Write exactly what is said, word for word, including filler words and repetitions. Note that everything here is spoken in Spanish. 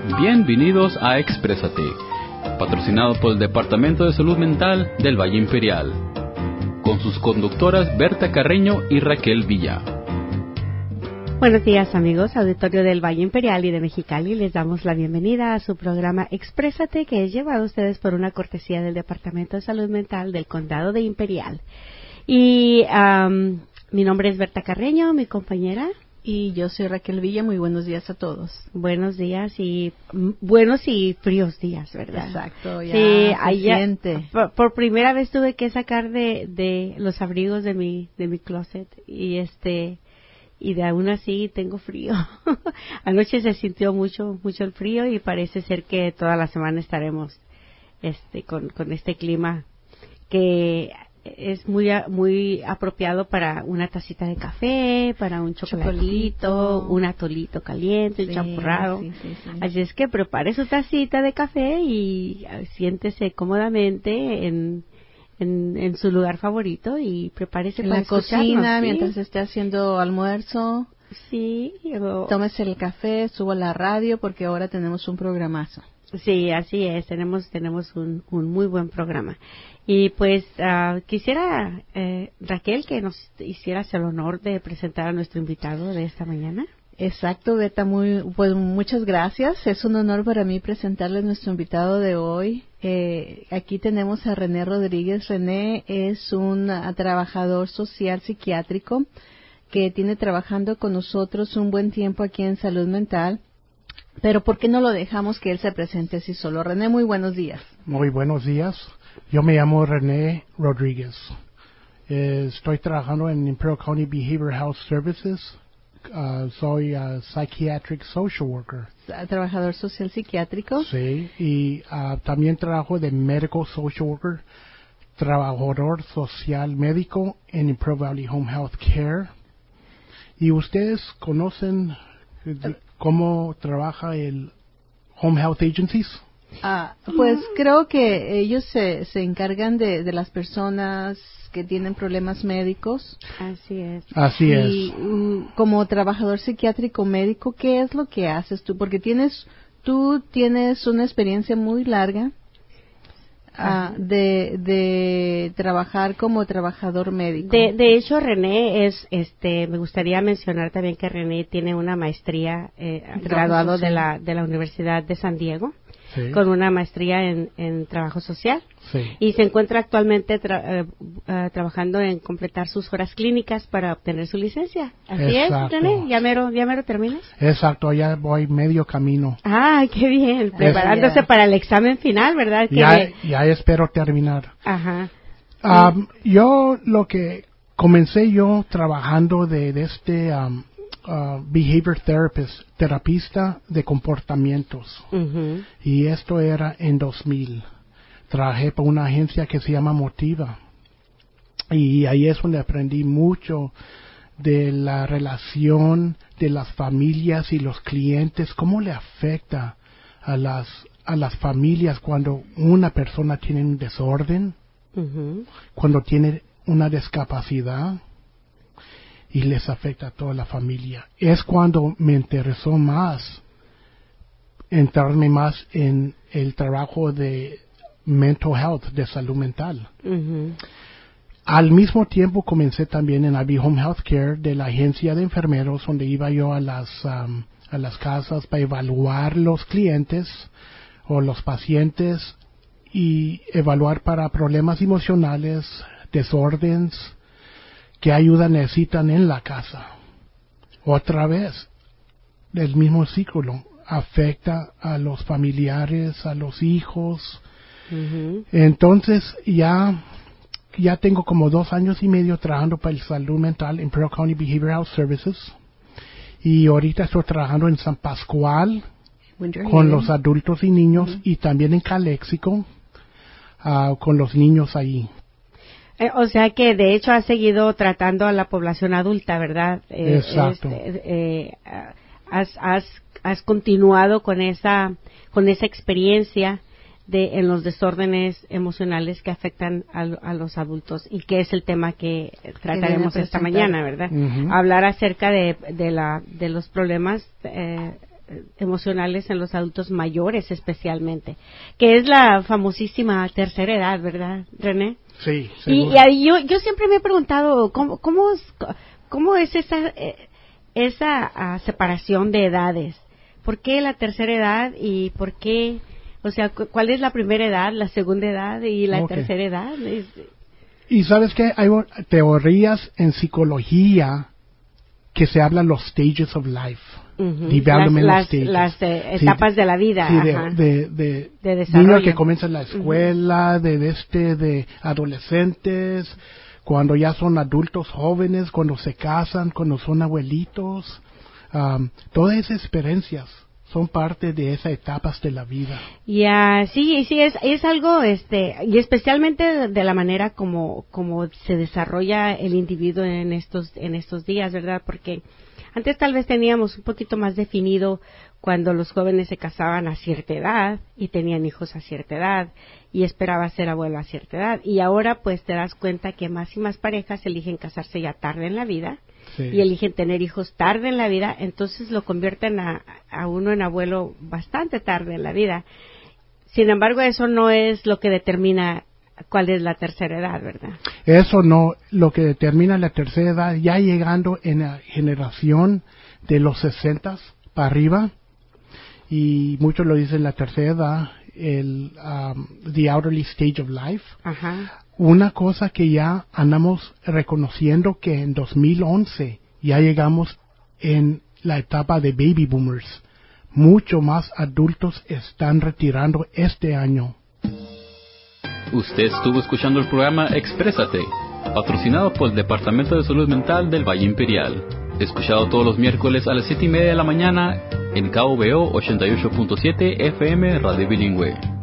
Bienvenidos a Exprésate, patrocinado por el Departamento de Salud Mental del Valle Imperial, con sus conductoras Berta Carreño y Raquel Villa. Buenos días, amigos, auditorio del Valle Imperial y de Mexicali. Les damos la bienvenida a su programa Exprésate, que es llevado a ustedes por una cortesía del Departamento de Salud Mental del Condado de Imperial. Y um, mi nombre es Berta Carreño, mi compañera. Y yo soy Raquel Villa. Muy buenos días a todos. Buenos días y mm, buenos y fríos días, ¿verdad? Exacto, ya sí, se allá, siente. Por, por primera vez tuve que sacar de, de los abrigos de mi de mi closet y este y de aún así tengo frío. Anoche se sintió mucho mucho el frío y parece ser que toda la semana estaremos este con con este clima que es muy muy apropiado para una tacita de café, para un chocolatito, un atolito caliente, sí, un champurrado. Sí, sí, sí. Así es que prepare su tacita de café y siéntese cómodamente en, en, en su lugar favorito y prepárese en para la cocina, ¿sí? Mientras esté haciendo almuerzo. Sí. O... tómese el café, suba la radio porque ahora tenemos un programazo. Sí, así es, tenemos tenemos un, un muy buen programa. Y pues uh, quisiera, eh, Raquel, que nos hicieras el honor de presentar a nuestro invitado de esta mañana. Exacto, Beta, muy, pues muchas gracias. Es un honor para mí presentarle a nuestro invitado de hoy. Eh, aquí tenemos a René Rodríguez. René es un a, trabajador social psiquiátrico que tiene trabajando con nosotros un buen tiempo aquí en Salud Mental. Pero ¿por qué no lo dejamos que él se presente así solo? René, muy buenos días. Muy buenos días. Yo me llamo René Rodríguez. Eh, estoy trabajando en Imperial County Behavioral Health Services. Uh, soy uh, Psychiatric Social Worker. Trabajador social psiquiátrico. Sí, y uh, también trabajo de Medical Social Worker, trabajador social médico en Imperial Valley Home Health Care. ¿Y ustedes conocen eh, cómo trabaja el Home Health Agencies? Ah, pues creo que ellos se, se encargan de, de las personas que tienen problemas médicos. Así es. Así y, es. Y uh, como trabajador psiquiátrico médico, ¿qué es lo que haces tú? Porque tienes, tú tienes una experiencia muy larga uh, de, de trabajar como trabajador médico. De, de hecho, René es, este, me gustaría mencionar también que René tiene una maestría, eh, graduado de la, de la Universidad de San Diego. Sí. Con una maestría en, en trabajo social. Sí. Y se encuentra actualmente tra- eh, uh, trabajando en completar sus horas clínicas para obtener su licencia. Así Exacto. es, René. ¿Ya mero, ya mero terminas? Exacto, ya voy medio camino. Ah, qué bien. Preparándose es, para el examen final, ¿verdad? Ya, me... ya espero terminar. Ajá. Um, yo lo que comencé yo trabajando de, de este um, uh, behavior therapist, terapista de comportamientos. Uh-huh. Y esto era en dos mil. Trabajé para una agencia que se llama Motiva. Y ahí es donde aprendí mucho de la relación de las familias y los clientes, cómo le afecta a las, a las familias cuando una persona tiene un desorden, uh-huh. cuando tiene una discapacidad y les afecta a toda la familia. Es cuando me interesó más entrarme más en el trabajo de mental health, de salud mental. Uh-huh. Al mismo tiempo comencé también en I B Home Health Care de la agencia de enfermeros, donde iba yo a las um, a las casas para evaluar los clientes o los pacientes y evaluar para problemas emocionales, desórdenes, qué ayuda necesitan en la casa. Otra vez, el mismo ciclo afecta a los familiares, a los hijos. Uh-huh. Entonces ya ya tengo como dos años y medio trabajando para el salud mental en Imperial County Behavioral Health Services y ahorita estoy trabajando en San Pascual Winter con Haven. los adultos y niños uh-huh. y también en Calexico uh, con los niños ahí. Eh, o sea que de hecho has seguido tratando a la población adulta, ¿verdad? Eh, Exacto. Este, eh, has, has, has continuado con esa, con esa experiencia de en los desórdenes emocionales que afectan a, a los adultos y que es el tema que trataremos esta mañana, ¿verdad? Uh-huh. Hablar acerca de, de la, de los problemas eh, emocionales en los adultos mayores especialmente, que es la famosísima tercera edad, ¿verdad, René? Sí, y, y ahí yo, yo siempre me he preguntado cómo, cómo, es, cómo es esa, esa uh, separación de edades. ¿Por qué la tercera edad y por qué, o sea, cuál es la primera edad, la segunda edad y la okay. tercera edad? Es... Y sabes que hay teorías en psicología que se hablan los stages of life. Uh-huh. Development las, stages. Las, las eh, etapas sí, de la vida. Sí, Ajá. de, de, de, de desarrollo. Niños que comienzan la escuela, uh-huh. de, de, este, de adolescentes, cuando ya son adultos jóvenes, cuando se casan, cuando son abuelitos. Um, todas esas experiencias son parte de esas etapas de la vida. Ya, yeah, sí, sí, es, es algo, este, y especialmente de, de la manera como, como se desarrolla el individuo en estos, en estos días, ¿verdad? Porque antes tal vez teníamos un poquito más definido cuando los jóvenes se casaban a cierta edad y tenían hijos a cierta edad y esperaba ser abuelo a cierta edad. Y ahora pues te das cuenta que más y más parejas eligen casarse ya tarde en la vida. Sí. Y eligen tener hijos tarde en la vida, entonces lo convierten a, a uno en abuelo bastante tarde en la vida. Sin embargo, eso no es lo que determina cuál es la tercera edad, ¿verdad? Eso no, lo que determina la tercera edad, ya llegando en la generación de los sesentas para arriba, y muchos lo dicen la tercera edad, el um, the elderly stage of life. Ajá. Una cosa que ya andamos reconociendo que en dos mil once ya llegamos en la etapa de baby boomers. Mucho más adultos están retirando este año. Usted estuvo escuchando el programa Exprésate, patrocinado por el Departamento de Salud Mental del Valle Imperial. Escuchado todos los miércoles a las siete y media de la mañana en K V O ochenta y ocho punto siete F M Radio Bilingüe.